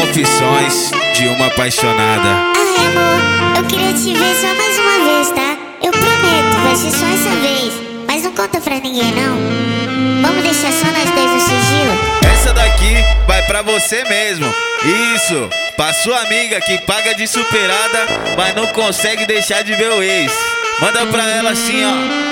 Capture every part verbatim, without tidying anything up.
Confissões de uma apaixonada. Ai, amor, eu queria te ver só mais uma vez, tá? Eu prometo, vai ser só essa vez. Mas não conta pra ninguém, não. Vamos deixar só nós dois no sigilo. Essa daqui vai pra você mesmo. Isso, pra sua amiga que paga de superada, mas não consegue deixar de ver o ex. Manda pra ela assim, ó.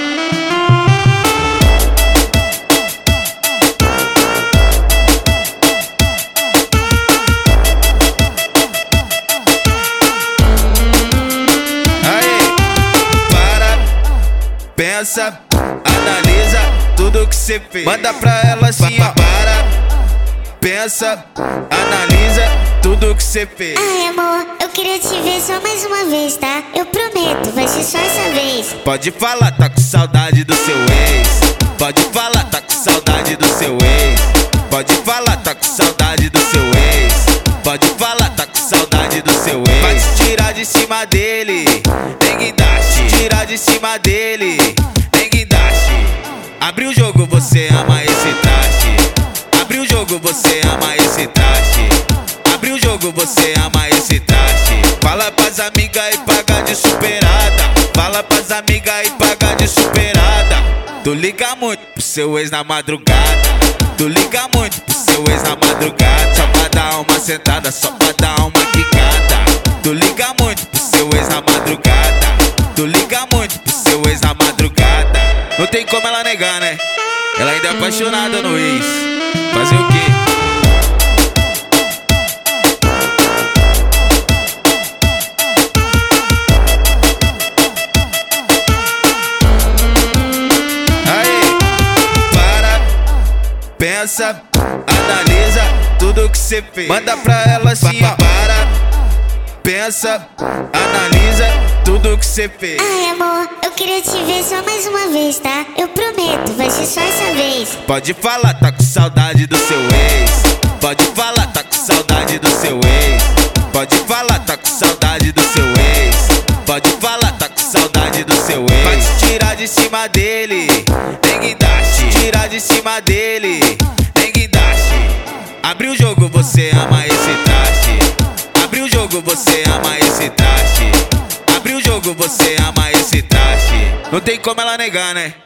Pensa, analisa tudo que cê fez. Manda pra ela assim, ó. Para, pensa, analisa tudo que cê fez. Ai, amor, eu queria te ver só mais uma vez, tá? Eu prometo, vai ser só essa vez. Pode falar, tá com saudade do seu ex. Pode falar, tá com saudade do seu ex. Pode falar, tá com saudade do seu ex. Pode falar, tá com saudade do seu ex. Vai te tirar de cima dele, tem guindaste. Tirar de cima dele, tem guindaste. Abre o jogo, você ama esse traste. Abre o jogo, você ama esse traste. Abre o jogo, você ama esse traste. Fala pras amigas e paga de superada. Fala pras amigas e paga de superada. Tu liga muito pro seu ex na madrugada. Tu liga muito pro seu ex na madrugada. Só pra dar uma sentada, só pra dar uma quicada. Tu liga muito pro seu ex na madrugada. Tu liga muito pro seu ex na madrugada. Não tem como ela negar, né? Ela ainda é apaixonada no ex. Fazer o quê? Pensa, analisa tudo que cê fez. Manda pra ela assim, ó. Para, pensa, analisa tudo que cê fez. Ai, amor, eu queria te ver só mais uma vez, tá? Eu prometo, vai ser só essa vez. Pode falar, tá com saudade do seu ex. Pode falar, tá com saudade do seu ex. Pode falar, tá com saudade do seu ex. Pode falar, tá com saudade do seu ex. Vai te tirar de cima dele, tem guindaste. Tirar de cima dele, tem guindaste. Abre o jogo, você ama esse traste. Abre o jogo, você ama esse traste. Abre o jogo, você ama esse traste. Não tem como ela negar, né?